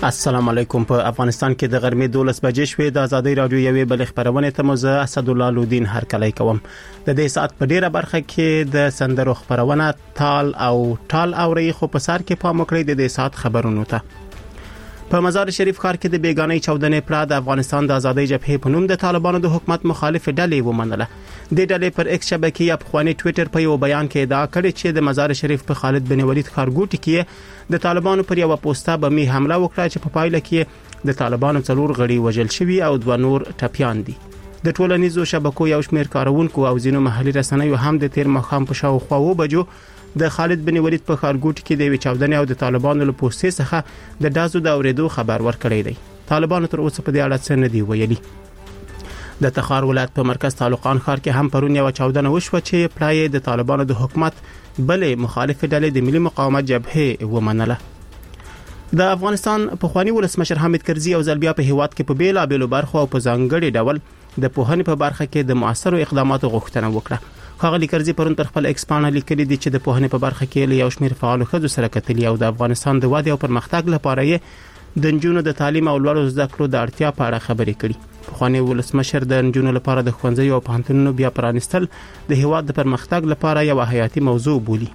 السلام علیکم. په افغانستان کې د غرمې 12 بجې شوې د ازادي رادیو یوې بل خبرونه ته مزه اسد الله لودین هر کله کوم. د دې سات په ډیره برخه کې د سندرو خبرونه ټال اوري خو په سر کې پام وکړئ د دې سات خبرونو ته. په مزار شریف ښار کې د بیگانۍ چودنې پر د افغانستان د ازادۍ جبهې په نوم د طالبانو د حکومت مخالف ډلې ومنله. د ډلې پر ایکس شبکې یا په خواني ټوئیټر په یو بیان کې ادعا کړې چې د مزار شریف په خالد بن ولید ښارګوټي کې د طالبانو پر یو پوسټه بمي حمله وکړه چې په پایله کې د طالبانو څلور غړي وژل شوي او دوه نور ټپيان دي. د ټولنیزو شبکو یو شمېر کارونکو او ځینو محلي رسنیو هم د تیر مخام په شاوخوا وبجو د خالد بن ولید په ښارګوټي کې د چاودنې او د طالبانو له پوسټې څخه د دازو د اوریدو خبر ورکړی دی. طالبانو تر اوسه په دې اړه څه نه دی ویلي. د تخار ولایت په مرکز تعلقان ښار کې هم پرون یو چاودنه وشوه چې پلای د طالبانو د حکومت بلې مخالف ډلې د ملي مقاومت جبهه ومنله. د افغانستان په خواني ولسمشر حامد کرزي او زلبیا په هیواد کې په بیلا بیلو برخو او په ځانګړي ډول د پوهنې په برخه کې د مؤثرو اقداماتو غوښتنه وکړه. ښاغلي کرزي پرون پر خپل ایکس پاڼه لیکلي دي چې د پوهنې په برخه کې له یو شمېر فعالو ښځو سره کتلي او د افغانستان د ودې او پرمختګ لپاره یې د نجونو د تعلیم او لوړو زده کړو د اړتیا په اړه خبرې کړي. خواني ولسمشر د نجونو لپاره د ښوونځي او پوهنتونونو بیا پرانستل د هیواد د پرمختګ لپاره یو حیاتي موضوع بولي.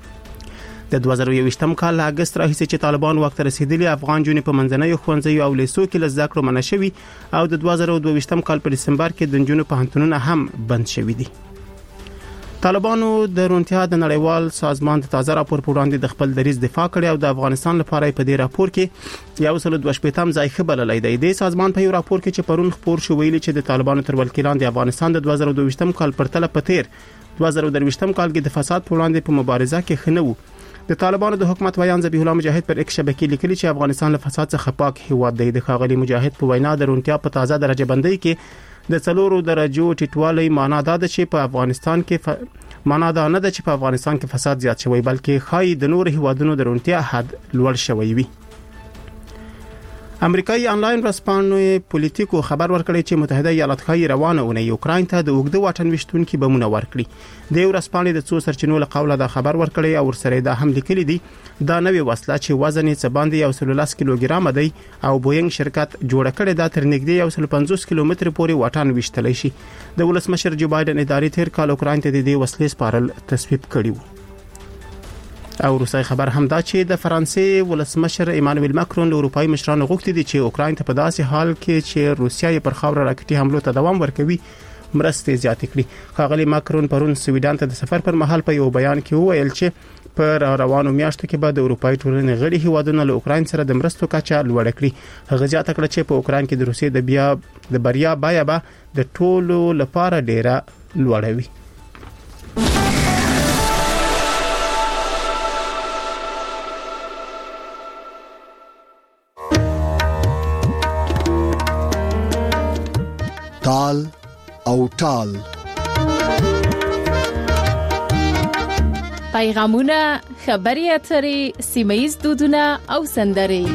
د 2021م کال اگست راهیسې چې طالبان وخت رسیدلی افغان جونې په منځنیو ښوونځیو او لیسو کې لږ ذکر منع شوی او د 2022م کال په دسمبر کې د جنونو پوهنتونونه هم بند شوی دي. طالبانو د رونتیا د نړیوال سازمان د تازه راپور پر وړاندې د خپل دریځ دفاع کړي او د افغانستان لپاره په دې راپور کې یو سل 22م ځای خبرلای دی. د سازمان په یو راپور کې چې پرون خبر شو ویلي چې د طالبانو تر ولکیلان د افغانستان د 2022م کال پرتله په تیر 2023م کال کې د فساد پر وړاندې په مبارزه کې خنو. د طالبانو د حکومت ویان ذبیح الله مجاهد پر ایکس شبکې لیکلي چې افغانستان له فساد څخه پاک هیواد دی. د ښاغلي مجاهد په وینا د رونتیا په تازه درجه بندۍ کې د څلورو درجو ټیټوالی معنا دا ده چې په افغانستان کې معنا دا نه ده چې په افغانستان کې فساد زیات شوی بلکې خای د نور هیوادونو د رونتیا حد لوړ شوی وي. امریکایي انلاین ورځپاڼې پولیټیکو خبر ورکړی چې متحده ایالات ښایي روانه اونۍ یوکراین ته د اوږده واټن وشتونکو بمونه ورکړي. د ورځپاڼې د څو سرچینو له قوله دا خبر ورکړی او ورسره دا هم لیکلي دي دا نوې وسله چې وزن یې څه باندې 110 کیلوګرام دی او بوینګ شرکت جوړ کړی دا تر نږدې 150 کیلومتر پورې واټن وشتلی شي. د ولسمشر جو بایدن ادارې تیر کال اوکراین ته د دې وسلې سپارل تصویب کړی و. او روسي خبر هم دا چې د فرانسې ولسمشر ایمانوئل ماکرون له اروپایي مشرانو غوښتي دي چې اوکراین ته په داسې حال کې چې روسیا یې پر خاور راکټي حملو ته دوام ورکوي مرستې زیاتې کړي. ښاغلي ماکرون پرون سویډن ته د سفر پر مهال په یو بیان کې وویل چې په روانو میاشتو کې به د اروپایي ټولنې غړي هیوادونو له اوکراین سره د مرستو کچه لوړه کړي. هغه زیاته کړه چې په اوکراین کې د روسیې د بریا بیه به د ټولو لپاره ډیره لوړه وي. تال او ټال پیغامونه، خبري اترې، سیمایي دودونه او سندري.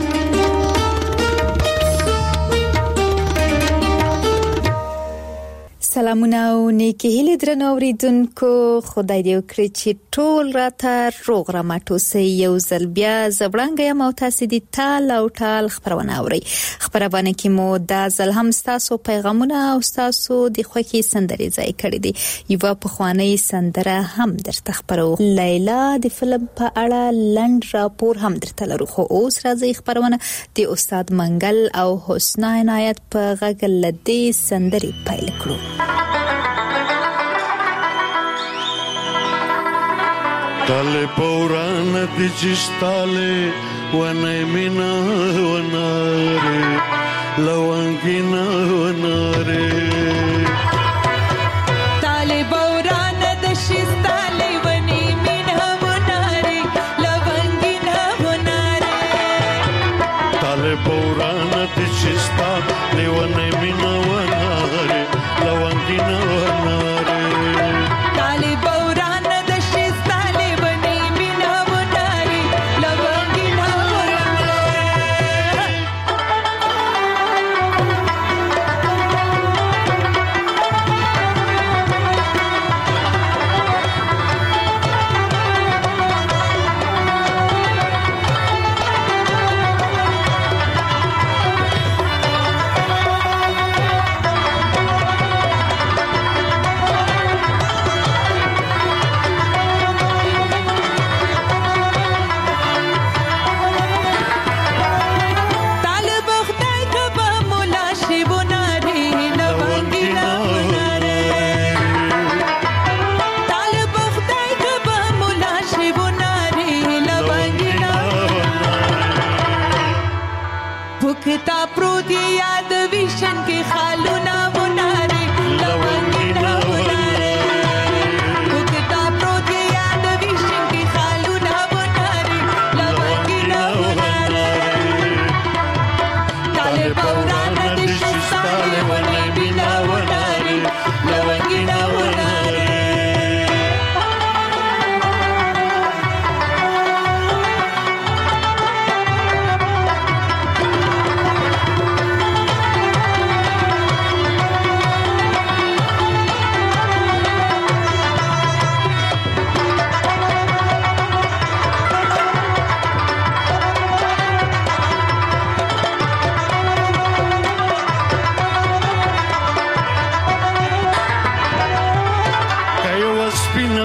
سلامونه او نیکی هیله درنو اوریدونکو، خدای دې وکړي چې ټول راته روغ رمټ اوسئ. یو ځل بیا زبړنګ یم او تاسو دې تال او ټال خبرونه اورئ. خبرونه کې مو دا ځل هم تاسو پیغامونه او تاسو د خوښي سندري ځای کړی دي. یو په خواني سندره هم درته خبرو. لیلا د فلم په اړه لند راپور هم درته لرو. خو اوس راځي خبرونه د استاد منګل او حسنا عنایت په غږ لدی سندري پیل کړو. Tale paurana di cistale wana mina wanare lawangina wanare Tale paurana di cistale wana mina wanare lawangina wanare Tale paurana di cistale wana mina wanare lawangina wanare Tale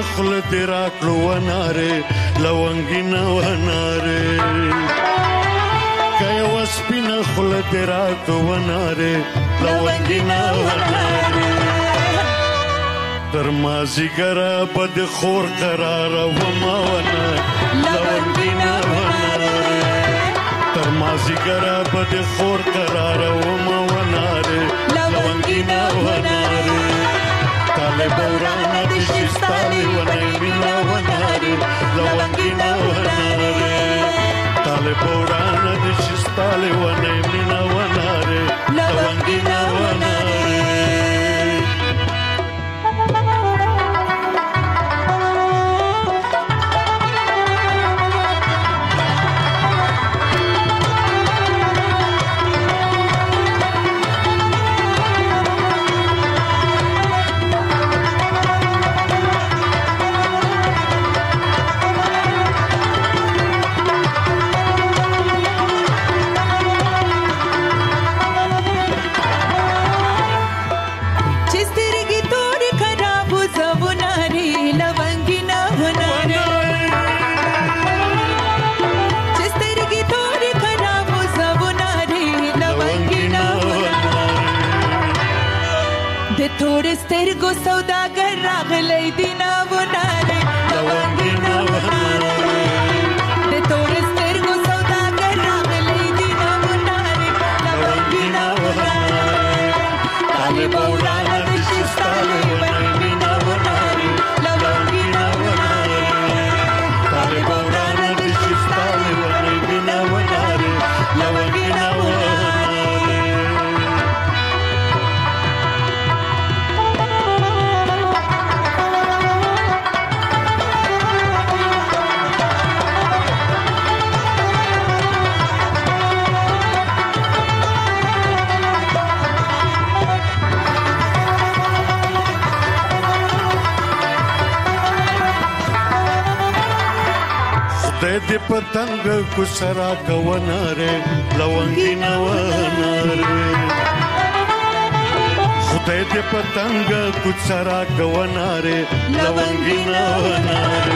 خل تیرا کلو وناره لونګینا وناره کای وسپین خل تیرا کلو وناره لونګینا وناره تر مازی ګرا بد خور قرار و ما ونه لونګینا وناره تر مازی ګرا بد خور قرار و ما وناره لونګینا وناره طالب ورانه د شستالي ونه مینا وناره لونګینا وناره طالب ورانه د شستالي ونه مینا وناره لونګینا وناره थोड़े سترګو سوداګر راغلی دینا وناره لونګینا وناره د थोड़े سترګو سوداګر راغلی دینا وناره لونګینا وناره طالب ورانه د شستالي ونینا وناره لونګینا وناره طالب ورانه د شستالي ونینا وناره لونګینا وناره د پتنګ کو سرا کووناره لونګینا وناره خدای دې پتنګ کو سرا کووناره لونګینا وناره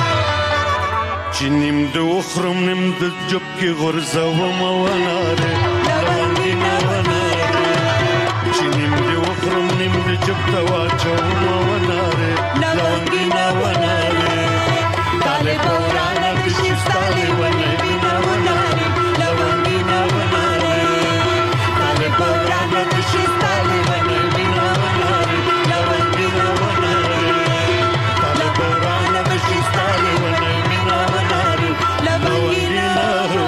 چنیم د وخرم نیم د جب کې غرزه و موناره لونګینا وناره چنیم د وخرم نیم د جب توا چو موناره لونګینا وناره طالب ورانه شستالي ونینا وناره لونګینا وناره طالب ورانه شستالي ونینا وناره لونګینا وناره طالب ورانه شستالي ونینا وناره لونګینا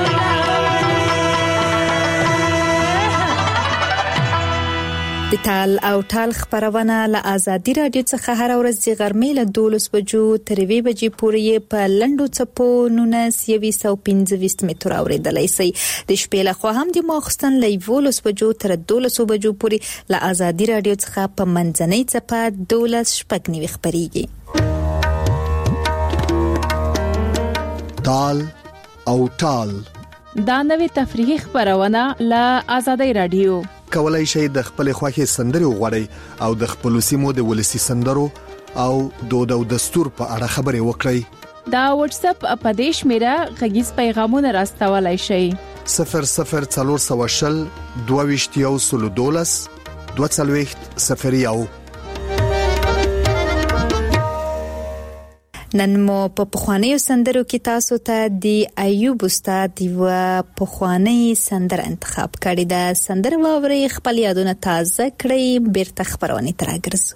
د تال او ټال خبرونه له آزادي رادیو څخه هر ورځ د غرمې له 12 بجو تر 2 بجې پورې په لندو چپو 1915 متر اوریدلای شي د شپې له خوا هم د ماخستن له 12 بجو تر 12 بجو پورې له آزادي رادیو څخه په منځنۍ چپه 12 شپږ خبريږي تال او ټال دا نوې تفریحي خبرونه له آزادي رادیو کولای شئ د خپل خوښي سندري وغوړئ او د خپل سیمو د ولسی سندرو او دود او دستور په اړه خبري وکړئ دا واتس اپ اپدیش میرا غږیز پیغامونه راستولای شئ 0040 22 20 نن مو په پخوانیو سندرو کې تاسو ته د ایوب استاد و پخوانی سندر انتخاب کړی دا سندر واوري خپل یادونه تازه کړئ بیرته خبرونه ترګرځو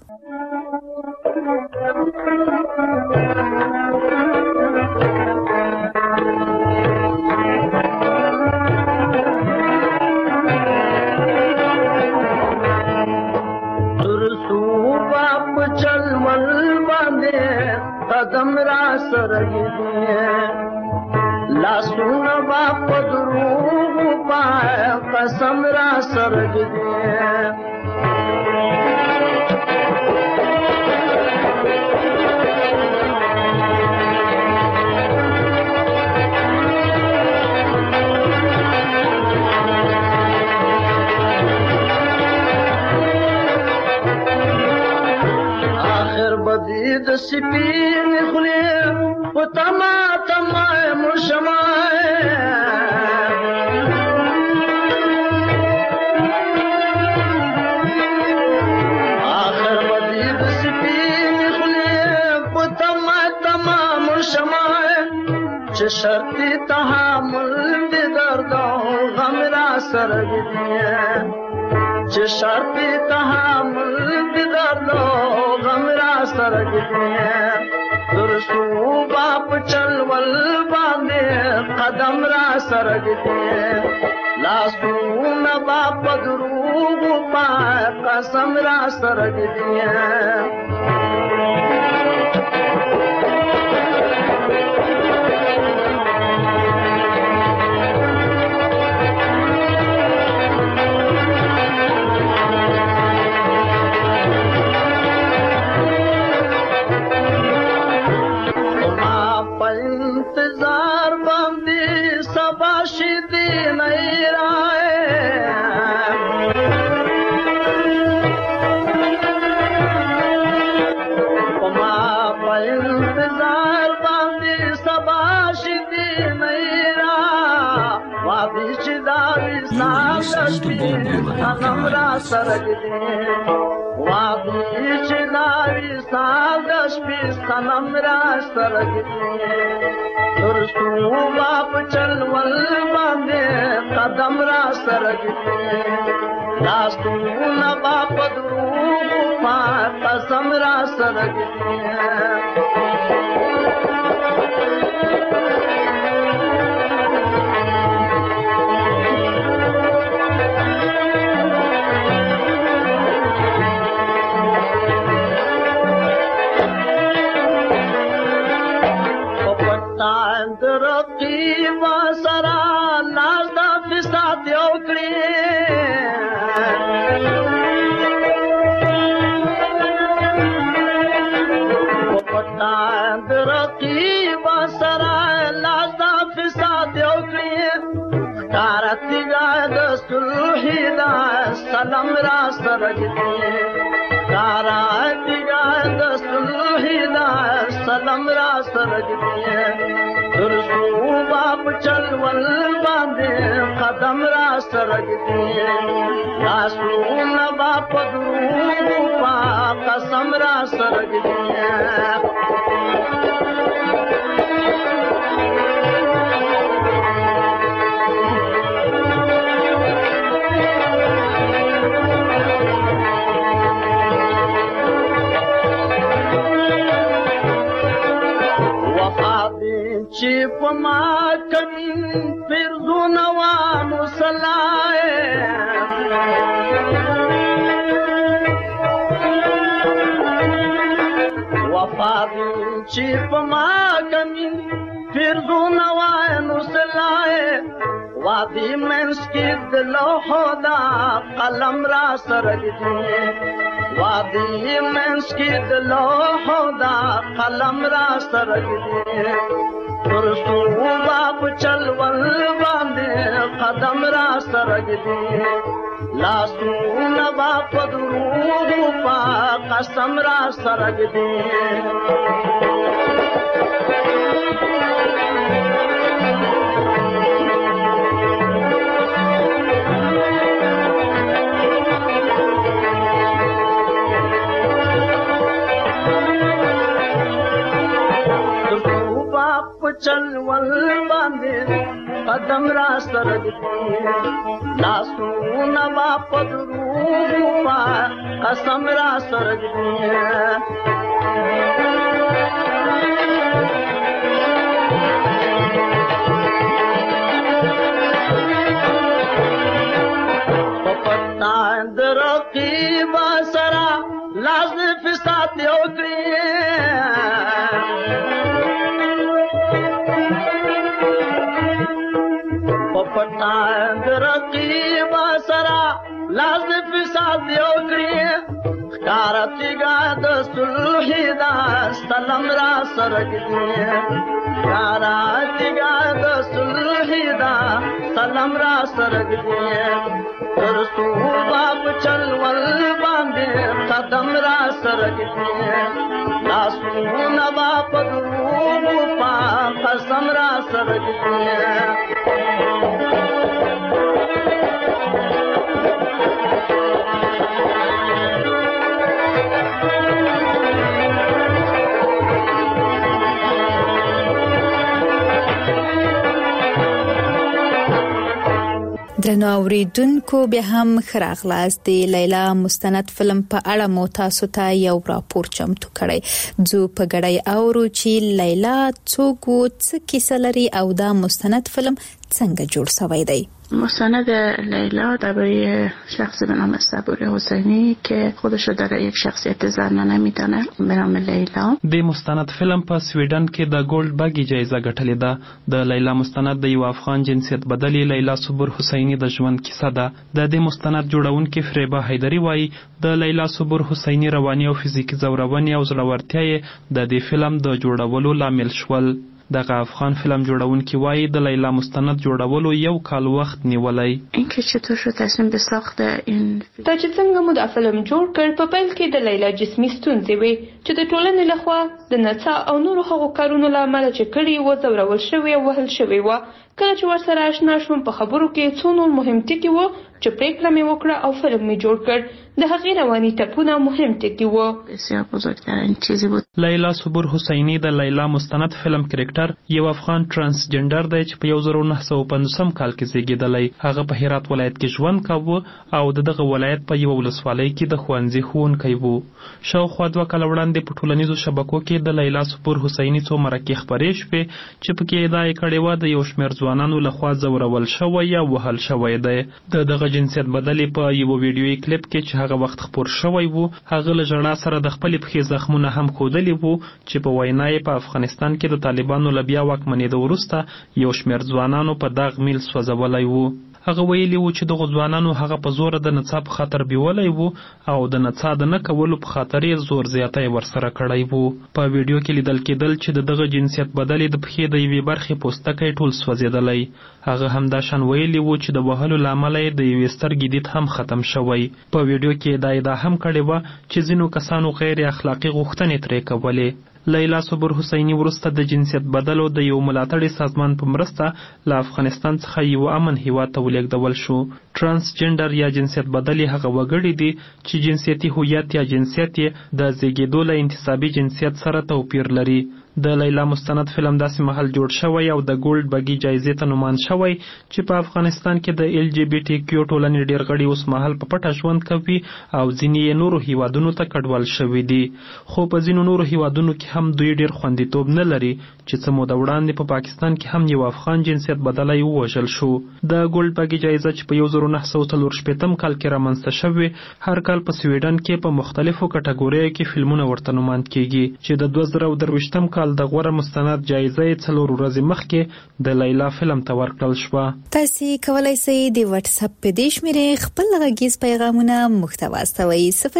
قدم را سرگی دیئے لاسون باپ دروغ پائے قسم را سرگی دیئے د سپین خلی و تما تما مشمای آخر بدی د سپین خلی و تما تما مشمای چه شرطی تحمل دی درد و غم را سرگدیه چه شرطی تحمل دی درد و غم را سرگدیه درسو باپ چلول باندې قدم را سرگدیه لاسو باپ دروغ پا قسم را سرگدیه سنم را سرگدی وادی چناوی سادش پی سنم را سرگدی درسو باپ چلول باندے قدم را سرگدی لاستو باپ دروغ پا قسم را سرگدی سلام را سرگدی کارا دیگا دسلوحی دا سلام را سرگدی درسو باپ چلول باندے قدم را سرگدی لاسو باپ دروغ پا قسم را سرگدی چی پما کمی فرزو نوانو سلائے وفادی چی پما کمی فرزو نوانو سلائے وادی منس کی دلو خدا قلم را سرگدی وادی منس کی دلو خدا قلم را سرگدی درسو باپ چلول باندے قدم را سرگدی لاسو باپ دروغ پا قسم را سرگدی چلول باندې قدم را سرگدی لاسو باپ دروغ پا قسم را سرگدی پپتا درقیب سرا لاز فساد اوکری پپتا درقیب سرا لاز فساد اوکری کارتګا د صلح دا سلام را سرګدي کارتګا د صلح دا سلام را سرګدي تر صوباب چلول باندې قدم را سرګدي لاسونه با پدرو پا قسم را سرګدي درنو اوریدونکو بیا هم خراغلاس دی لیلا مستند فلم په اړه مو تاسو ته یو راپور چمتو کړی جو په غړی اورو چې لیلا څوک څه کیسه لري او دا مستند فلم څنګه جوړ شوی دی. مستند لیلا درباره شخصی به نام صبور حسینی که خودش رو در یک شخصیت زنانه میدانه به نام لیلا. د مستند فلم په سویډن کې د ګولډ باګي جایزه ګټلې ده. د لیلا مستند د یو افغان جنسیت بدلی لیلا صبور حسینی د ژوند کیسه ده. د دې مستند جوړونکي فریبا حیدری وایي د لیلا صبور حسینی رواني او فزیکی زورونې او زړورتیا د دې فلم د جوړولو لامل شول. دغه افغان فیلم جوړونکي وایي د لیلا مستند جوړولو یو کال وخت نیولای. اینکه چطور شد تصمیم به ساخت این دا چې څنګه مو د فلم جوړ کړ په پیل کې د لیلا جسمي ستونزې وي چې د ټولنې لخوا د نڅا او نورو هغو کارونو له امله چې کړي و ځورول شوی او وهل شوی و. کله چې ورسره آشنا شوم په خبرو کې څو نور مهم ټکي و چې پریکړه مې وکړه او فلم مې جوړ کړ. د هغې رواني ټپونه مهم ټکي و. بسیار بزرگترین چیزی بود. لیلا صبور حسینی د لیلا مستند فلم کرکټر یو افغان ترانسجنډر دی چې په 1950 کال کې زیږیدلی. هغه په هرات ولایت کې ژوند کاوه او دغه ولایت په یو ولسوالۍ کې د ښوونځي ښوونکی و. شاوخوا 2 کال وړاندې په ټولنیزو شبکو کې د لیلا صبور حسینی څو مرکې خبرې شوې چې پکې ادعا کړې وه د یو شمېر ځوانانو لخوا ځورول شوی یا وهل شوی دی. دغه جنسیت بدلې په یو ویډیویي کلیپ کې چې هغه وخت خپور شوی وو هغه له ژړا سره د خپلې پښې زخمونه هم ښودلي وو چې په وینا یې په افغانستان کې د طالبانو له بیا واکمنېدو وروسته یو شمېر ځوانانو په داغ میل سوځولی وو. هغه ویلي وو چې دغه ځوانانو هغه په زوره د نڅا په خاطر بیولی وو او د نڅا د نه کولو په خاطر یې زور زیاتی ورسره کړی وو. په ویډیو کې لیدل کېدل چې دغه جنسیت بدلې د پښې د یوې برخې پوستکی ټول سوځېدلی. هغه همداشان ویلي وو چې د وهلو له امله یې د یوې سترګې دید هم ختم شوی. په ویډیو کې دا ادعا هم کړې وه چې ځینو کسانو غیر اخلاقي غوښتنې ترې کولې. لیلا صبور حسینی وروسته د جنسیت بدلو د یو ملاتړي سازمان په مرسته له افغانستان څخه یو امن هیواد ته ولېږدول شو. ترانسجنډر یا جنسیت بدلې هغه وګړي دي چې جنسیتي هویت یا جنسیت یې د زیږېدو له انتصابي جنسیت سره توپیر لري. د لیلا مستند فلم داسې مهال جوړ شوی او د ګولډ بګي جایزې ته نومان شوی چې په افغانستان کې د LGBT ټولنې ډېر غړي اوس مهال په پټه ژوند کوي او ځینې یې نورو هیوادونو ته کډوال شوي دي. خو په ځینو نورو هیوادونو کې هم دوی ډېر خوندیتوب نه لري چې څه موده وړاندې په پاکستان کې هم یو افغان جنسیت بدلی ووژل شو. د ګولډ بګي جایزه چې په 1944 کال کې رامنځته شوې هر کال په سویډن کې په مختلفو کټګوریو کې فلمونه ورته نومان کیږي چې د 2023 کال د غوره مستند جایزه 4 ورځې مخکې د لیلا فلم ته ورکړل شوه. تاسو کولای شئ د واتس اپ په دې شمیرې خپل غږیز پیغامونه محتوا استوي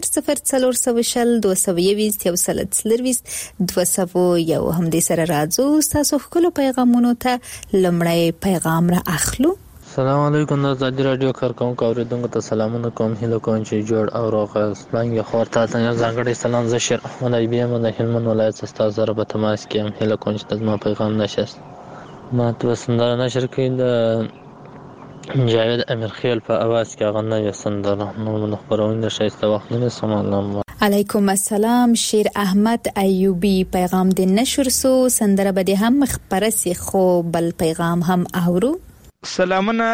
00422 یو هم دې سره راځو تاسو خپل پیغامونو ته لمړی پیغام را اخلو. السلام علیکم د ازادي رادیو کارکونکو اوریدونکو ته سلامونه کوم. هیله کوم چې جوړ او روغ څنګه خور تاسو یو ځانګړی سلام زه شیر احمد ایبی ام د هلمند ولایت څخه تاسو سره په تماس کې یم. هیله کوم چې تاسو ما پیغام نشست ما تاسو سندره نشر کړئ د جاوید امیرخیل په اواز کې غنه یو سندره نو خبرونه شایسته وخت نه سلام علیکم السلام. شیر احمد ایوبی پیغام د نشر سو سندره به هم خبره سی خو بل پیغام هم اورو. سلامونه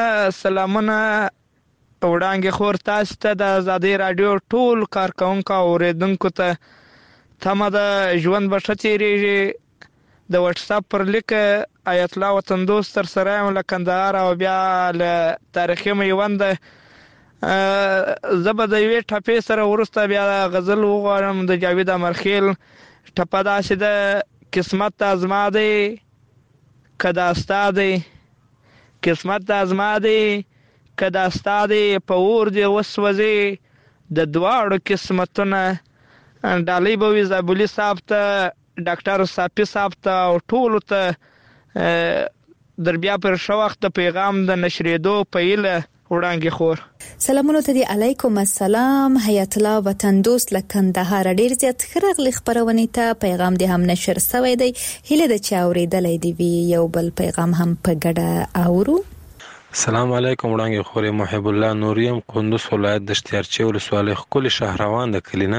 وړاندې خور تاسو ته د ازادي رادیو ټول کارکونکو اوریدونکو ته تمه د ژوند بشتيري د واتس اپ پر لیک آیت الله وطن دوست تر سره ملکندار او بیا له تاریخي میوند زبد یوې ټپې سره ورسته بیا غزل وغواړم د جاوید امرخیل ټپه داسې د قسمت ازما دی کدا استادې قسمت ازما دی کدا استادې په ور دی وسوځي د دواړو قسمتونه ډالۍ به وي زابلي صاحب ته، ډاکټر صافي صاحب ته او ټولو ته در بیا پر شو وخت پیغام د نشریدو په هیله وړاندې خور. سلامونه ته دی، علیکم السلام. حیات الله وطن دوست له کندهار ډیر زیات خرغلی خبرونه ته پیغام دی هم نشر شوی دی. هیله د چا اوریدلې دی وی یو بل پیغام هم په ګډه اورو. السلام علیکم وړاندې خور. محب الله نوریم، قندوز ولایت د اشتیارچی ولسوالۍ خپل شهروان د کلینه.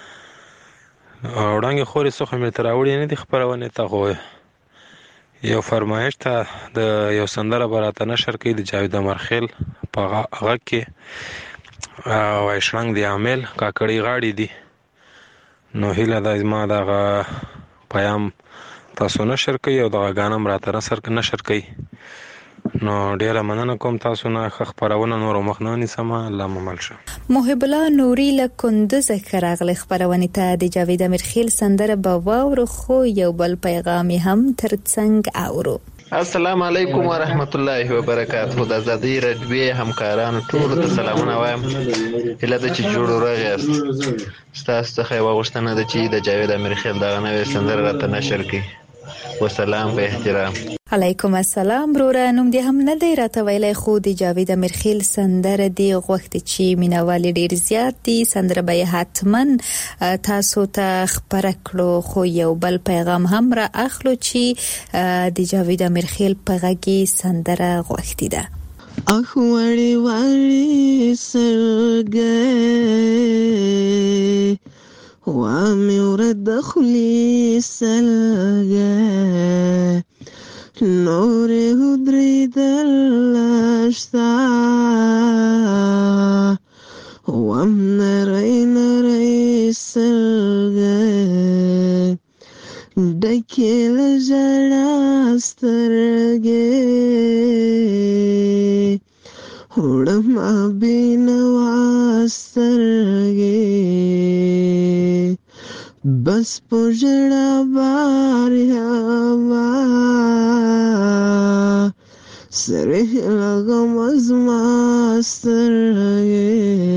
وړاندې خور څه مې تراوړې نه دی خبرونه ته خو یو فرمایش ته د یو سندره براته نشر کړي د جاوید امرخیل په هغه کې وای شرنګ دی عامل کاکړی غاړي دي. نو هیله د ما دغه پیام تاسو نشر کړئ او دغه غانم راته نشر کړئ. نو ډیره مننه کوم تاسو نه خبرونه نور مخنونی سم الله ممل شه. محب الله نوري له کندوز خرغلی خبرونه ته د جاوید امرخیل سندره باور خو یو بل پیغام هم ترڅنګ اورو. السلام علیکم ورحمت الله وبرکاته. د آزادۍ رادیو همکارانو ټول ته سلامونه وایم. هله د چې جوړ راغیاست. تاسو څخه یو غوښتنه ده چې د جاوید امرخیل دغه نوې سندره راته نشر کړئ. والسلام په احترام. علیکم السلام بروره. نوم دې هم نه دی راته ویلای خو د جاوید امرخیل سندره دی غوښت چې مینوال ډیر زیات دي. سندره به حتمن تاسو ته خبره کړو خو یو بل پیغام هم را اخلو چې د جاوید امرخیل په غږی سندره غوښتي ده. اخ وړي وړي سرګې وامي ورد خلی سلګې نور هدري دلشتا وام نري سلګې ډکل جړا سترګې وړم بینوا سترګې بس پوجړه باریا ما سره لګم ازما سترګې.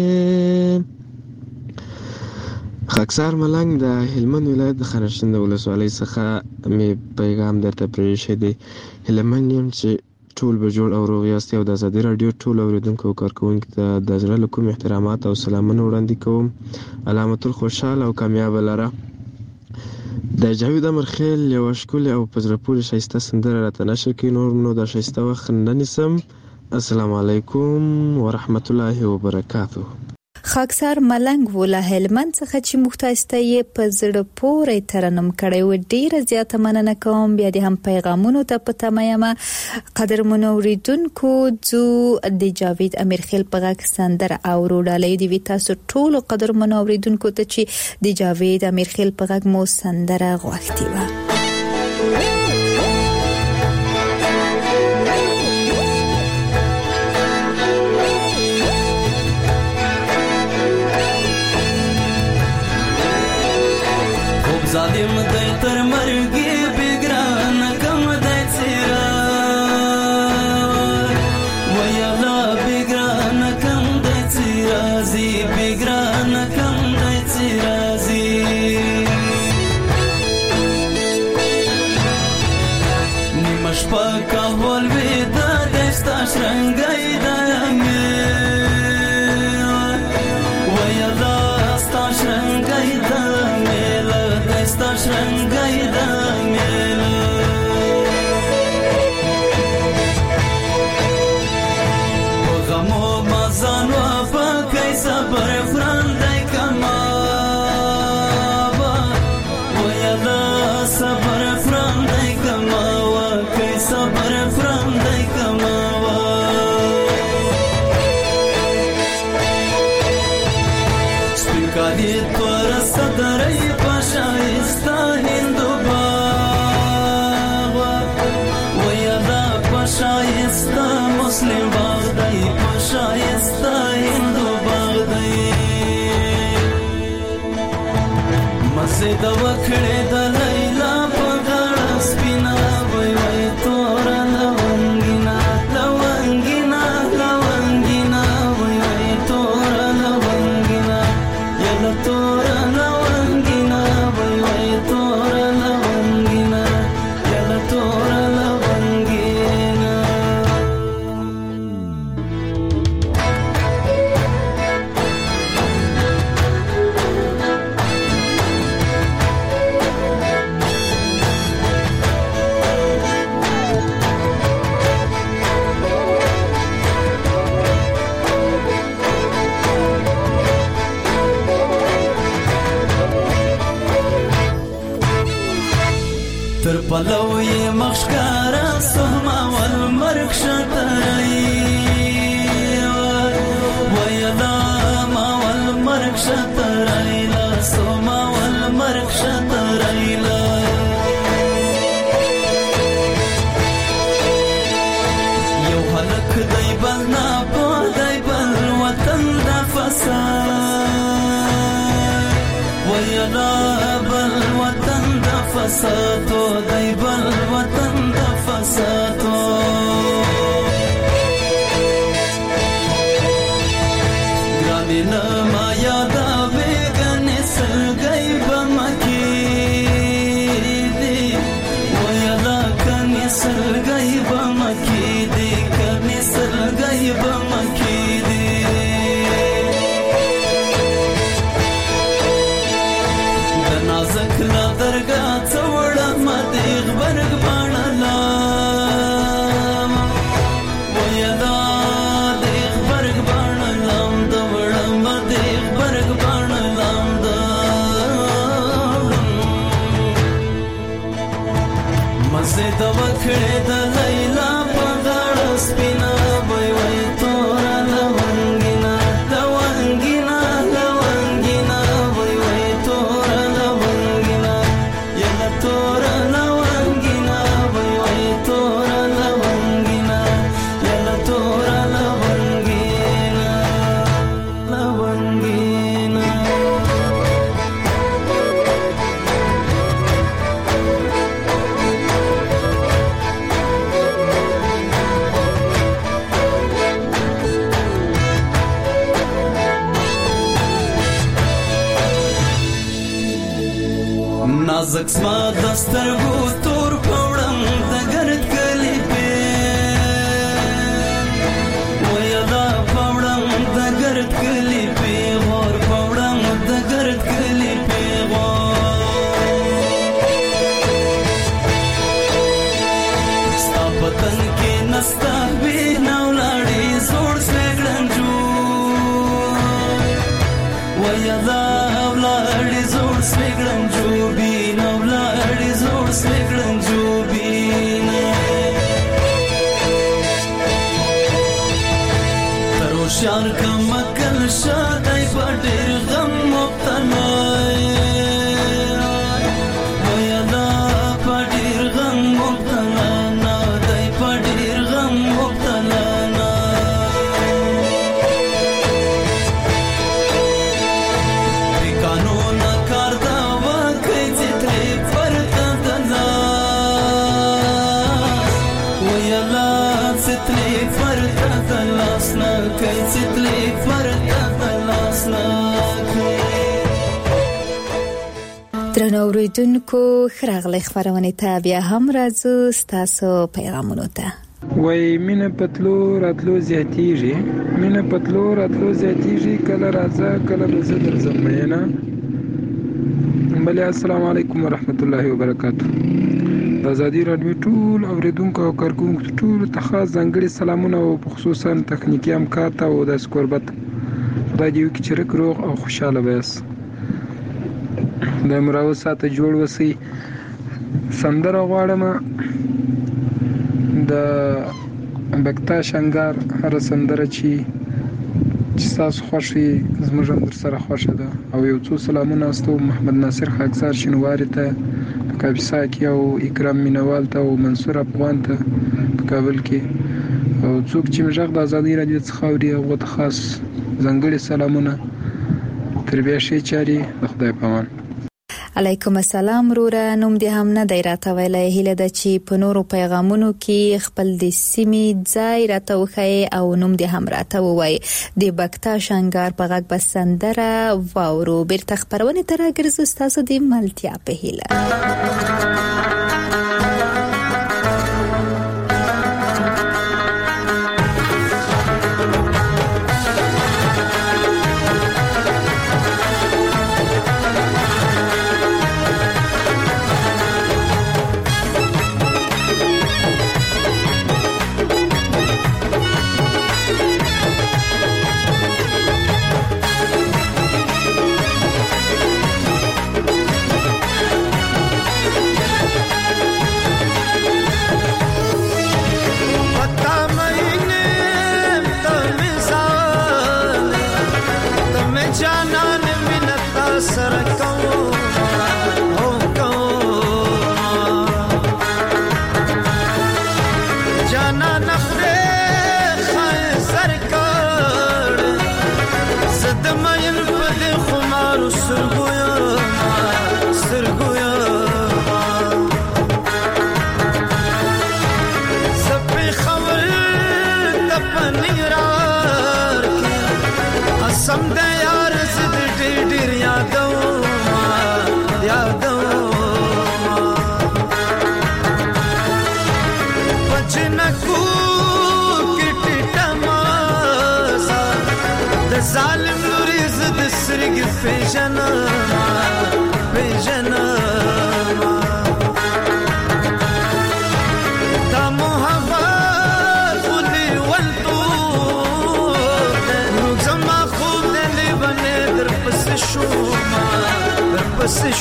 خاکسار ملنګ د هلمند ولایت د خرشند ولسوالۍ څخه می پیغام درته پرېښی دی. هلمند یم چې ټول به جوړ او روغ یاست او د آزادۍ راډیو ټول اوریدونکو او کارکوونکو ته د زړه له کومې احترامات او سلامونه وړاندې کوم. علامت الخوشحال او کامیاب لره. د جاوید امرخیل یو ښکلې او په زړه پورې ښایسته سندره راته نشر کړي. نور نو د ښایسته وخت نه نیسم. السلام علیکم ورحمت الله وبرکاته. خاکسار ملنګ ولا هلمند څخه چې مختایسته یې په زړه پورې ترنم کړی و. ډیره زیاته مننه کوم. بیا دې هم پیغامونو ته په تمه یم. قدرمنو اوریدونکو ځو د جاوید امرخیل په غږ سندره اورو. ډالۍ دې وي تاسو ټولو قدرمنو اوریدونکو ته چې د جاوید امرخیل په غږ مو سندره غوښتې وه. ظالم دی تر مرګي بګران کم دی سیرا ویلا بګران کم دی سیرا زی بګران کم دی سیرا زی نیمش پاکا ول ودا دستا شرنګای دامه ویلا ستا شرنګای دامه sta shrangai da mela gamo mazano pa kaisa par frandai kama wa da sabar frandai kama wa kaisa par frandai kama spikadi par sadarai شایسته هندو باغ ویدا پشایسته مسلم باغ دی پشایسته هندو باغ دی مسجد وکړه د لیلا په غاړه سپینا وای وای تور لونګینا لونګینا لونګینا وای وای تور لونګینا یلا تور لونګینا تر پلو یې مخشکارا سهما والمرک شترای ویلا ما والمرک شترای لا سهما والمرک شترای لا یو هلک دی بل نا په دی بل وطن د فساد ویلا بل وطن د فسادو دی بل وطن د فسادو ګرانی ما یاد وګنې سلګي بمکی دی ویلا کني سلګي بمکی دی کني سلګي بمکی دی د نازک لا درګه څوړه مده غبرګ باڼلا ویلا د غبرګ باڼلم د وړه مده غبرګ باڼلم د مزه د وکړې د لیلا په غاړه سپینا وای وای تور لونګینا لونګینا لونګینا وای وای تور لونګینا یلا تور لونګینا وای وای تور لونګینا یلا تور لونګینا لونګینا نازک سما دسترګو تور پوړم د ګرد کلی په ویلا پوړم د ګرد کلی په ور پوړم د ګرد کلی په ستا پتن کې نستا به نولاړي زوړ سګړنجو ویلا ولاړي زوړ سګړنجو سویګړم جوبینه ترو شار کمکل شادای پټیر غم مبتلا ویلا پټیر غم مبتلا نا دای پټیر غم مبتلا نا قانون کار دا وکړي چې پرتا درنو اوریدونکو خراغلی خبرونه ته بیا هم راځو ستاسو پیغامونو ته وای مینه پتلو راتلو زیاتیږي مینه پتلو راتلو زیاتیږي کله راځه کله به زه درځم مینا بله السلام علیکم ورحمت الله وبرکاتہ د ازادي رادیو ټول اوریدونکو او کارکونکو ټول ته خاص ځانګړي سلامونه او خصوصا تخنیکی همکار ته او د سکوربت خدای دې وکړي چې روغ او خوشاله وایاست د مراو ساته جوړ وسی سندره غواړم د بکتا شنګار هر سندره چې تاسو خوشي زموږ در سره خوشاله ده او یو څو سلامونه استو محمد ناصر خاکسار شنواری ته کاپیسا کې او اکرام مینوال ته او منصور افغان ته په کابل کې او څوک چې مجاغ د ازادي رادیو څخه اوري او ته خاص ځانګړي سلامونه تربیه شي چاري خدای پامان علیکم السلام روره نوم دې هم نه دی راته ویلای هیله ده چې په نورو پیغامونو کې خپل د سیمې ځای راته وښایي او نوم دې هم راته ووایي د بکتا شنګار په غږ به سندره واورو بیرته خپرونې ته راګرځو ستاسو د ملتیا په هیله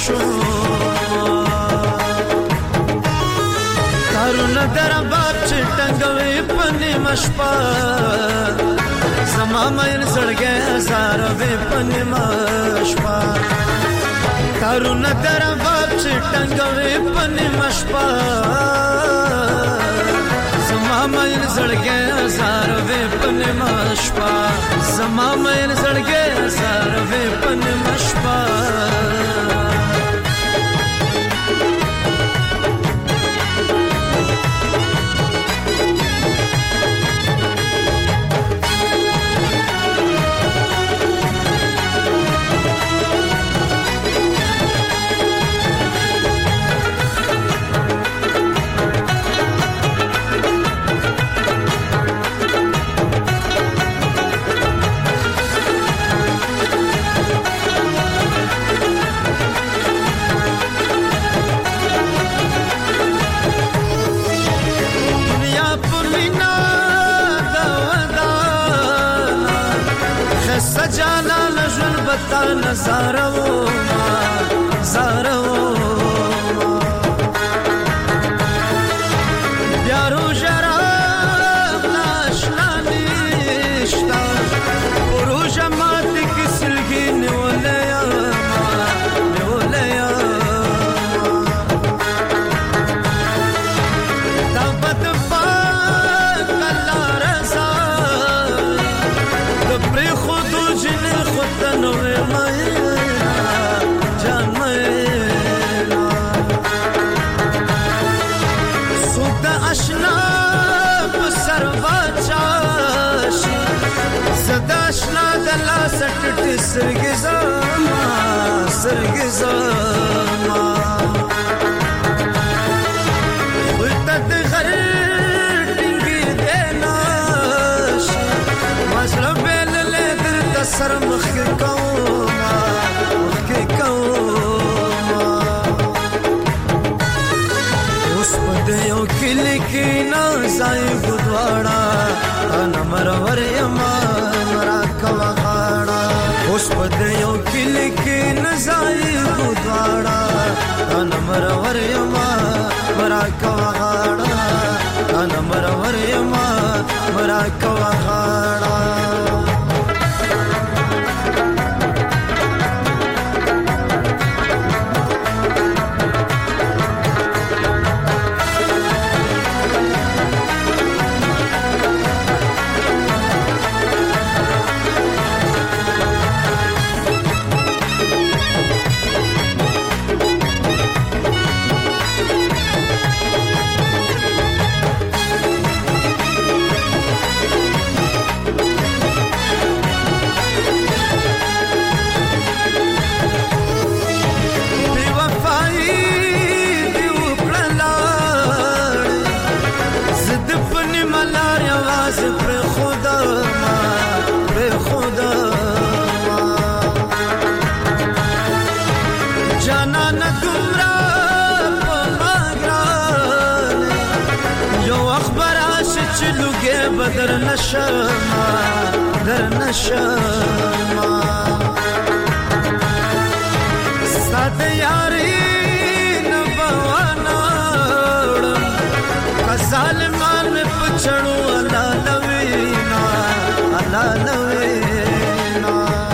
شو کارونه در باب چې ټنګوي پنې مشپا زما مېن زړګې هزار وې پنې مشپا کارونه در باب چې ټنګوي پنې مشپا زما مېن زړګې هزار وې پنې مشپا زما مېن زړګې هزار وې پنې مشپا زارو زارو یارو جرا ناشنا نشتا پروژه مات کسلگی نولیا نولیا دبت پاک اللہ رضا دبری خودو جن خودنوی سرگی زما سرگی زما خودت غرطنگی دیناش مجرب بیللی در تسر مخی کوما مخی کوما اس پدیو کلی کی نازائی گدوارا انا مرور یما مرا کواغارا اوس په یو کلی کې نزای ګودواړه ان مرور یما مرا کواغاړه ان مرور یما مرا کواغاړه در نشما در نشما ساده یاری نبوانارم کظالمان میں پچھڑو اللہ لوینا اللہ لوینا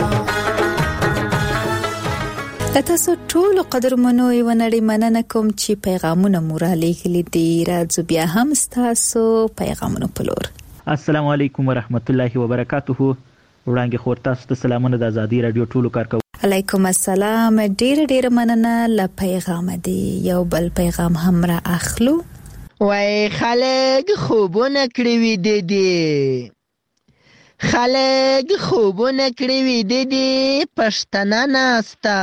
تاسو ټول قدرمنو یو نړۍ مننه کوم چې پیغامونه مو را لیږلي دي راځو بیا هم تاسو پیغامونه پلور السلام علیکم ورحمت الله وبرکاته وړاندې خور تاسو ته سلامونه د آزادي رادیو ټولو کارکونکو علیکم السلام ډیر مننه ل پیغام دی یو بل پیغام هم را اخلو وای خلک خوبونه کړی دي خلک خوبونه کړی دي پښتنه ناستا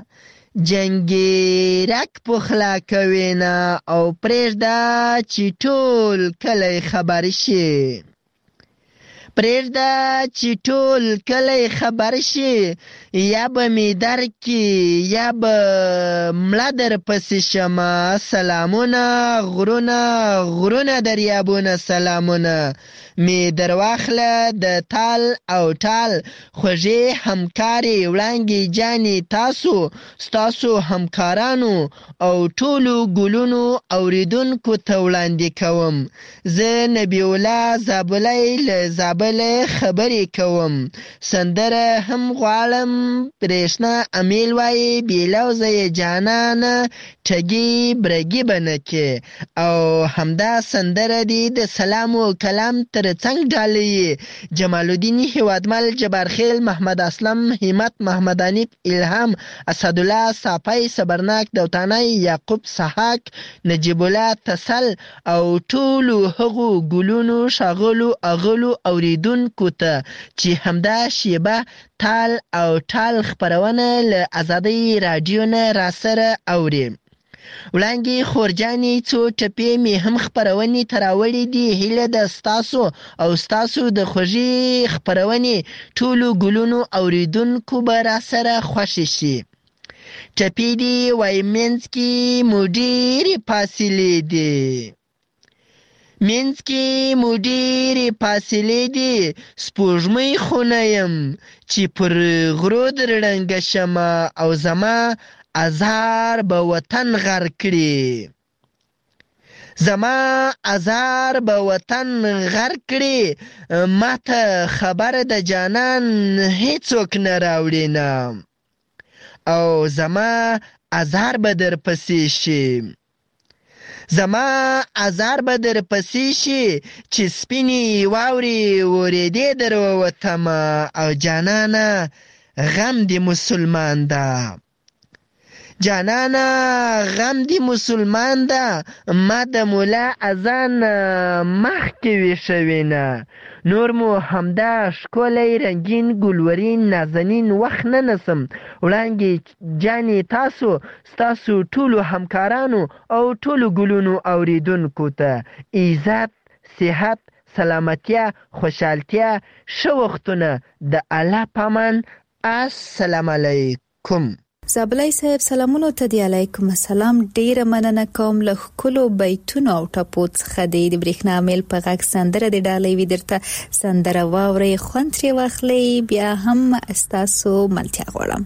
جنگی رک پخلا کوینا او پرېږده چې ټول کلی خبر شي پرېږده چې ټول کلی خبر شي یا به می درکې یا به مړه درپسې شمه سلامونه غرونه غرونه دریابونه سلامونه می درواخله د تال او ټال خوږې همکارې وړانګې جانې تاسو ستاسو همکارانو او ټولو ګلونو اوریدونکو ته وړاندې کوم. زه نبی الله زابلی له زابله خبرې کوم. سندره هم غواړم برېښنا امیل وایي بېلوزه یې جانانه ټګي برګي به نه کې. او همدا سندره دی د سلام و کلام تر څنګ ډالۍ جمال الدین هیوادمل جبارخیل محمد اسلم همت محمد انیب الهام اسدالله صافی صبرناک دوتانی یعقوب سحاک نجیب الله تسل او ټولو هغو ګلونو ښاغلو اغلو اوریدونکو ته چې همدا شیبه تال او ټال خپرونه له ازادۍ راډیو نه راسره اوري. وړانګې خورجانې څو ټپې مې هم خپرونې ته راوړې دي. هیله ده ستاسو او ستاسو د خوږې خپرونې ټولو ګلونو اوریدونکو به راسره خوښې شي. ټپې دي وایي منځ کې مو ډېرې فاصلې دي منځ کې مو ډېرې فاصلې دي سپوږمۍ خو نه یم چې پر غرو درړنګه شمه او زما ازار به وطن غر کړي زما ازار به وطن غر کړي ماته خبر د جانان هیڅوک نه راوړي نه او زما ازار به در پسې شي زما ازار به در پسې شي چې سپینې واورې ورېدې در ووتمه او جانانه غم دی مسلمان ده جانانا غم دی مسلمان ده ما د مولا اذان مخکې ویښوینه نور مو همدا ښکلی رنګین ګلورین نازنین وخت نه نسم. وړانګې جانې تاسو ستاسو ټولو همکارانو او ټولو ګلونو اوریدونکو ته عزت صحت سلامتیا خوشحالتیا ښه وختونه د الله پامان. السلام علیکم. زابلای صاحب سلامونو ته دی. علیکم السلام. ډیره مننه کوم له ښکلو بیتونو او ټپو څخه د برېښنا میل په غږ سندره د ډالۍ وي درته سندره واورئ خوند ترې واخلئ بیا هم ستاسو ملتیا غواړم.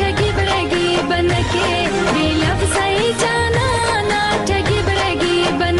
Be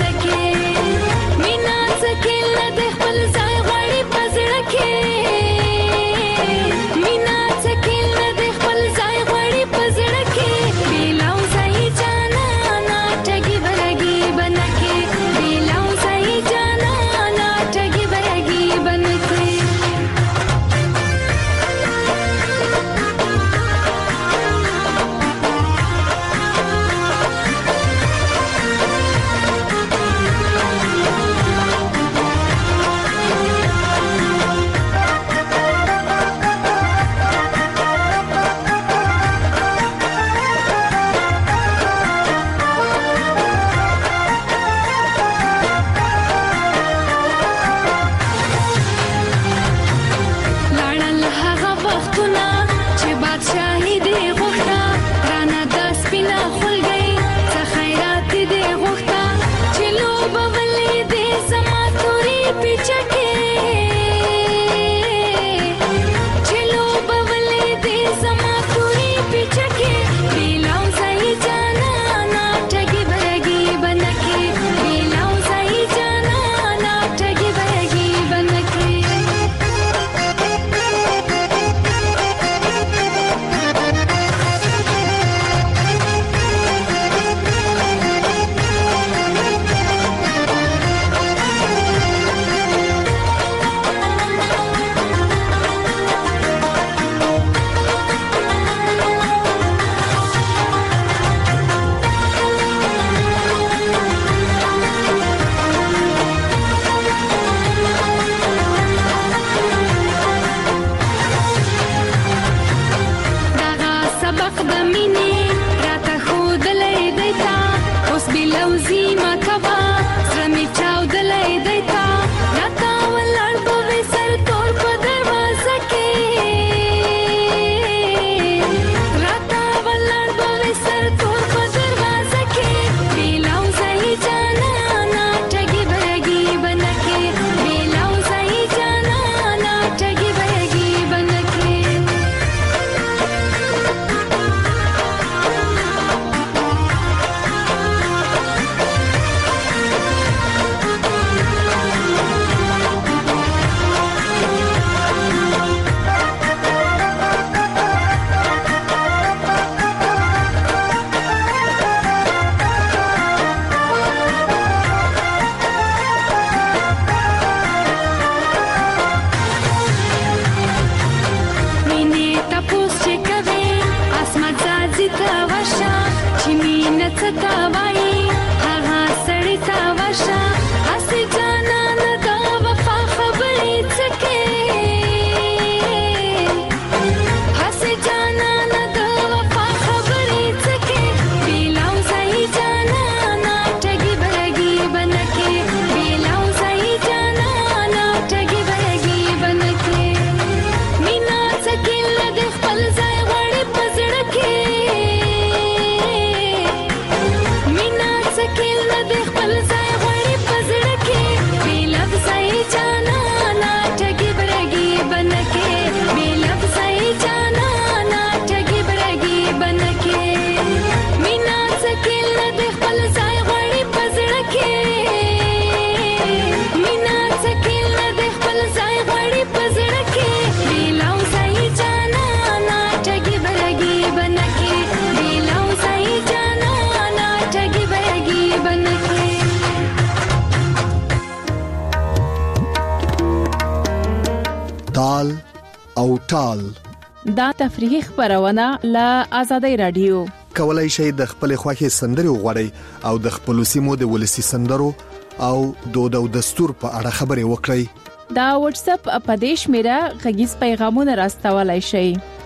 تال او ټال. دا تفریحي خبرونه له آزادۍ رادیو. کولای شئ د خپل خوښي سندري وغوړئ او د خپل سیمو د ولسی سندرو او دود او دستور په اړه خبري وکړئ. دا واتس اپ اپدیش میرا غږیز پیغامونه راستولای شئ.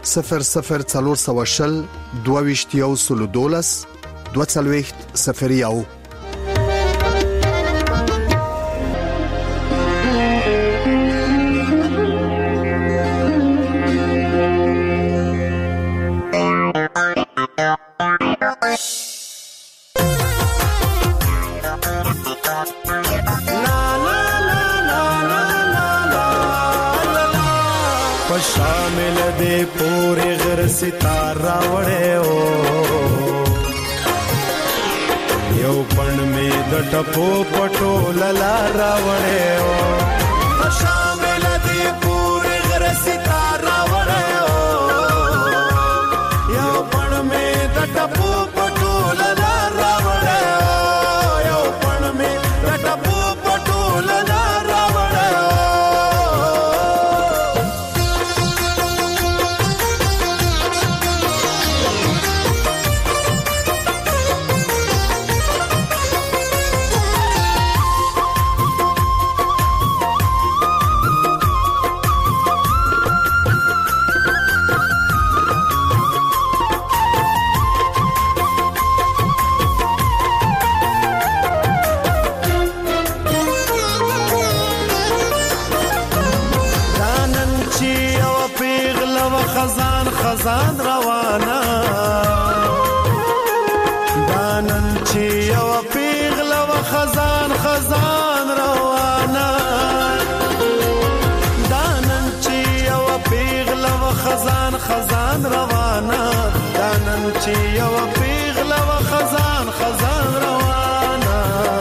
0040 2212 2201. شامل دے پورے غر ستارہ وڑے او یو پن میں د ټپو پټو للارا وڑے او شامل دے پورے غر ستارہ وڑے او یو پن میں د ټپو پټو للارا وڑے او یو پن میں د ټپو پټو للارا وڑے او خزان روانا دانن چی یو پیغلا و خزان روانا دانن چی یو پیغلا و خزان روانا دانن چی یو پیغلا و خزان روانا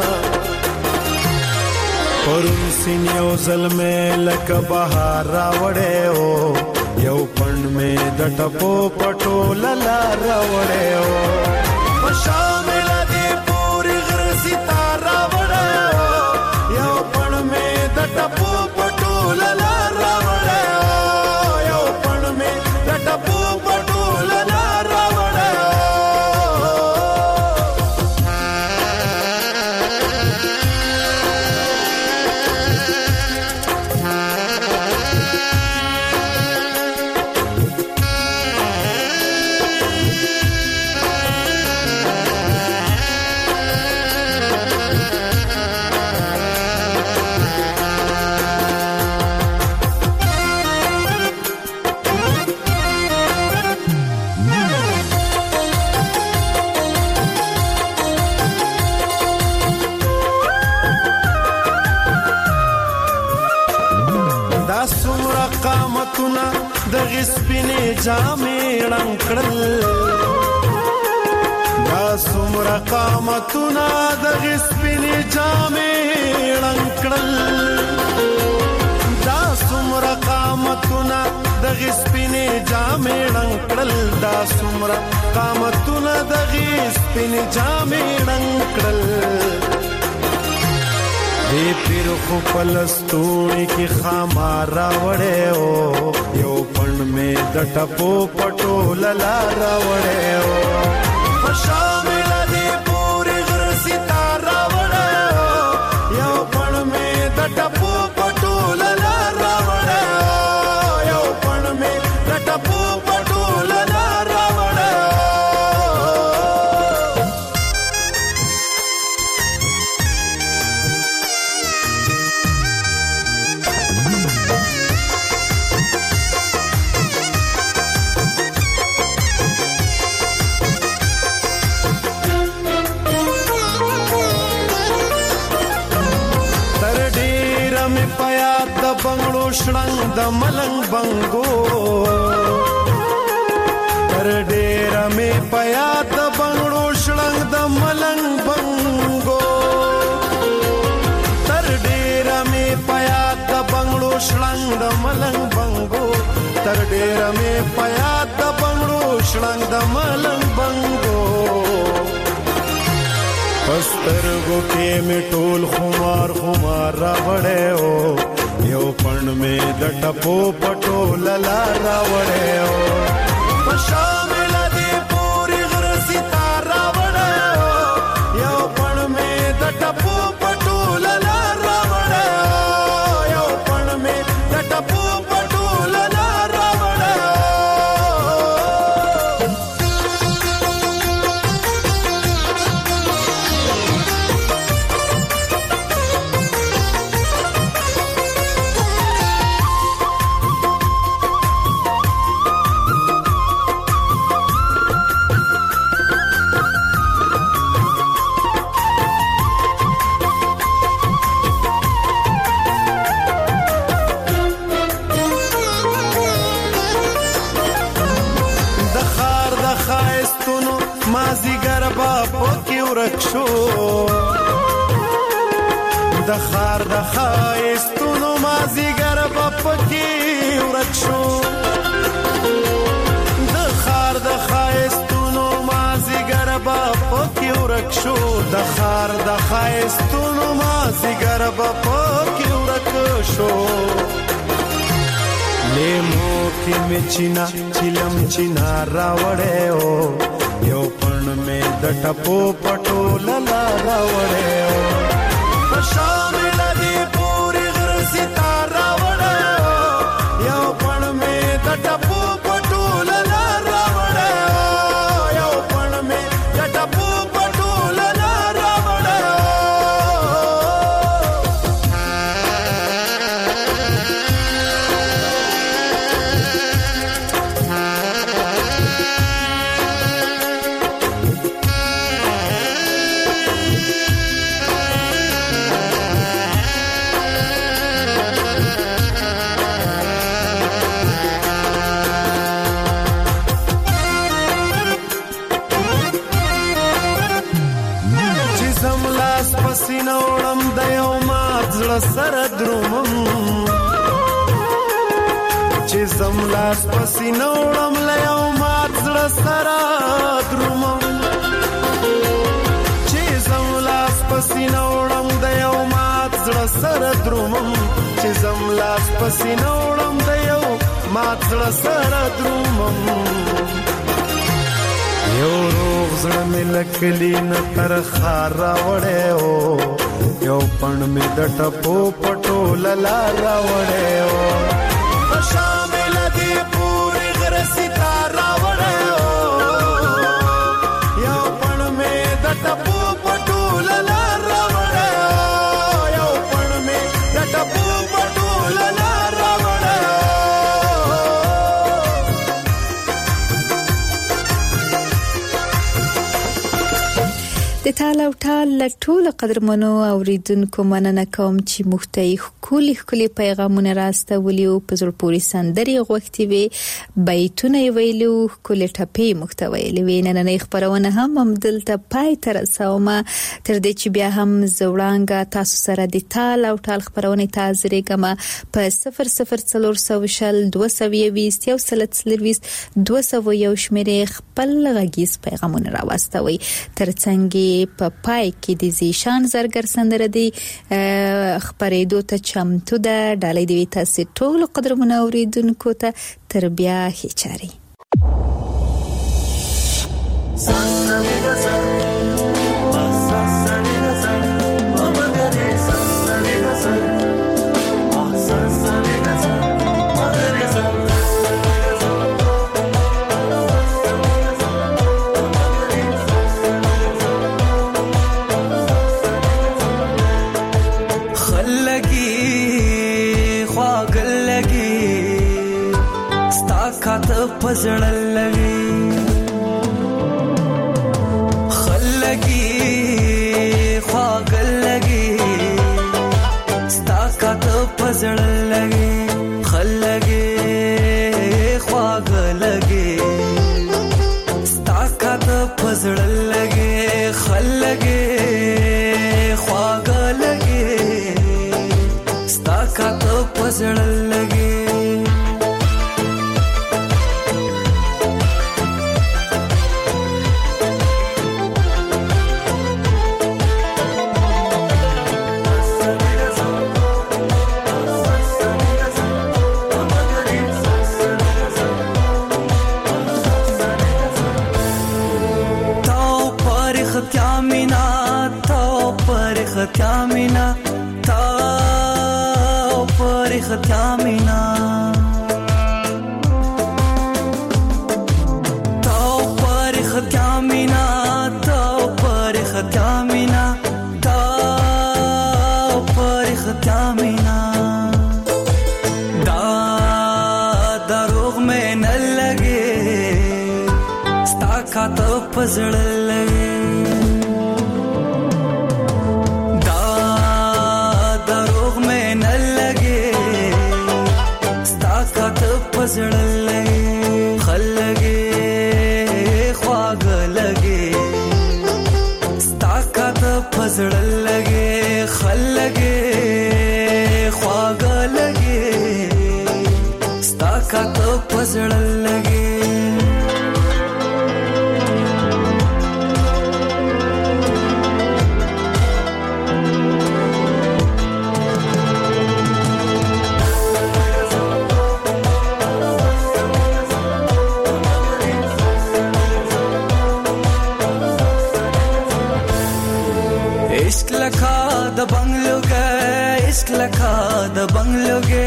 پرون سینیو ظلمه لک بهار راوړې او یو پن میں د ټپو پټو للارا وړې او شامل دې پوری غر ستاره وړې او یو پن میں د ټپو پټو للارا وړې او یو پن میں د ټپو پټو للارا وړې قامتنا د غسپینې جامې رنگړل دا سمرا قامتنا د غسپینې جامې رنگړل دا سمرا قامتنا د غسپینې جامې رنگړل دا سمرا قامتنا د غسپینې جامې رنگړل دی پیر خو پلستوړي کې خامارا وړې او یو پن میں د ټپو پټو للارا وړې او شامل دی پوری غر ستاره وړې او یو پن میں د ټپو پټو للارا وړې او یو پن میں د ټپو پټو للارا وړې بنگلو شړنګ د ملنګ بنګو تر ډیر می پیا د بنگلو شړنګ د ملنګ بنګو تر ډیر می پیا د بنگلو شړنګ د ملنګ بنګو تر ډیر می پیا د بنگلو شړنګ د ملنګ بنګو پسترګو کې می ټول خمار را وړې او یو پن پړ مې د ټپو پټو للا راوړې او په شامل دې پوری غر ستاره راوړې یو پړ مې د ټپو پټو للا راوړې یو پړ مې د ټپو پټو للا راوړې شو د خار د خایستونو مازیګر په پکی ورک شو د خار د خایستونو مازیګر په پکی ورک شو د خار د خایستونو مازیګر په پکی ورک شو لیمو کې مچینا چلم چینا راوړې او یو پړ مې د ټپو پټو للا راوړې په شامل دې پوری غر ستاره راوړې یو پړ مې د ټپو پټو للا راوړې یو پړ مې د ټپو پټو للا راوړې سینوړم د یو مات زړه سره درومم چې زم لاس په سینوړم له یو مات زړه سره درومم چې زم لاس په سینوړم د یو مات زړه سره درومم چې زم لاس په سینوړم د یو مات زړه سره درومم یو روغ زړه مې لکلی نه تر خار راوړې او یو پړ مې د ټپو پټو للا راوړې او په شامل دې پوری غر ستاره راوړې او یو پړ مې د ټپو پټو للا راوړې یو پړ مې د ټپو پټو للا راوړې د تال او ټال ټول قدرمنو اوریدونکو مننه کوم چې مختي خولي پیغامونه راستولي او په زړه پوري سندري غوښتي وي بیتونه ویلو کله ټپي محتوی لوي نن خبرونه هم دلته پای تر سومه تر دې چې بیا هم زوړانګه تاسو سره د تال او ټال خبرونه تاسو ریګما په 004020 شمیرې خپل غږیز پیغامونه راوستوي ترڅنګ په پای کې د زیشان زرګر سندره دی خبرېدو ته چمتو ده ډالۍ دی تاسو ټول قدرمنو اوریدونکو ته تربیه هچاري پزړل لګي خلګي خواګل لګي ستا کاته پزړل لګي خلګي خواګل لګي ستا کاته پزړل لګي خلګي خواګل لګي ستا کاته پزړل لګي پاری ختیامینا تاو پاری ختیامینا تاو پاری ختیامینا تاو پاری ختیامینا دا دروغ میں نہ لگے ستا کا تو پزڑ لگے پزړلې خلګي خواګلګي ستاکت پزړلګي خلګي خواګلګي ستاکت پزړلګي د بنگلوګه عشق لکه د بنگلوګه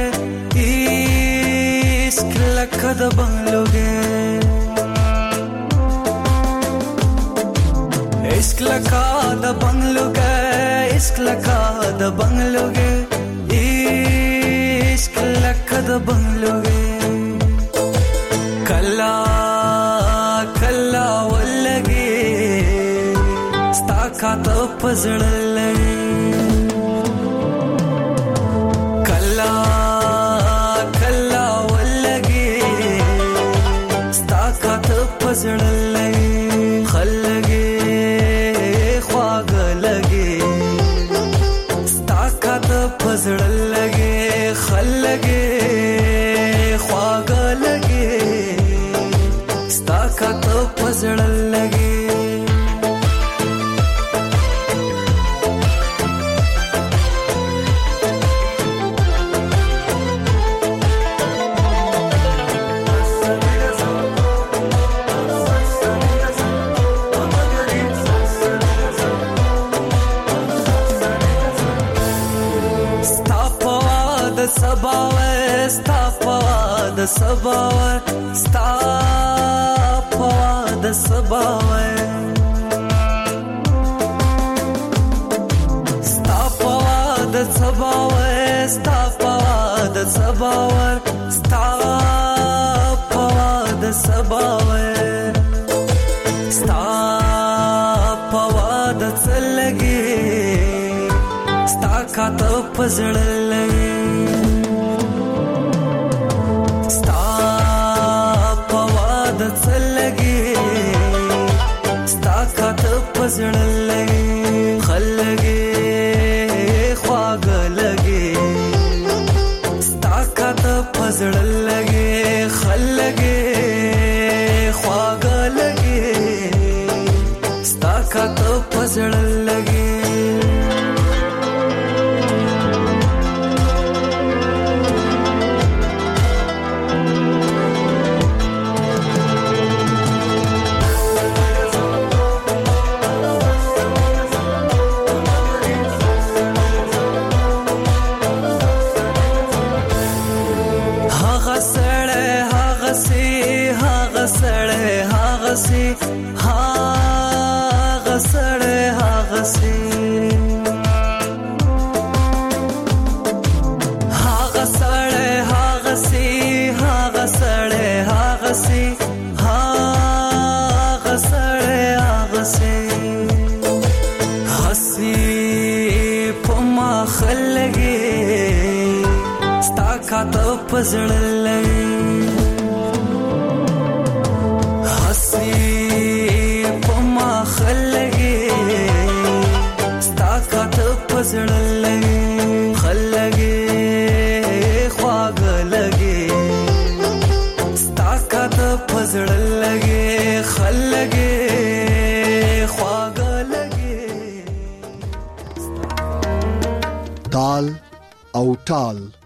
عشق لکه د بنگلوګه عشق لکه د بنگلوګه عشق لکه د بنگلوګه عشق لکه د بنگلوګه کلا کلا ولګي ستا کا ته پزړلې پزړلې خلګي خواګلګي ستاکت پزړلګي خلګي خواګلګي ستاکت پزړلګي سباوه ستا پوا د سباوه ستا پوا د سباوه ستا پوا د سباوه ستا پوا د سباوه ستا پوا د سباوه ستا پوا د څلګي ستا کاته پزړلې پزړلې خلګي خواګلګي ستاکت پزړلې خلګي خواګلګي ستاکت پزړلې پزړلې حسي پما خلګي ستاکت پزړلې خلګي خواګلګي ستاکت پزړلې خلګي خواګلګي تال او ټال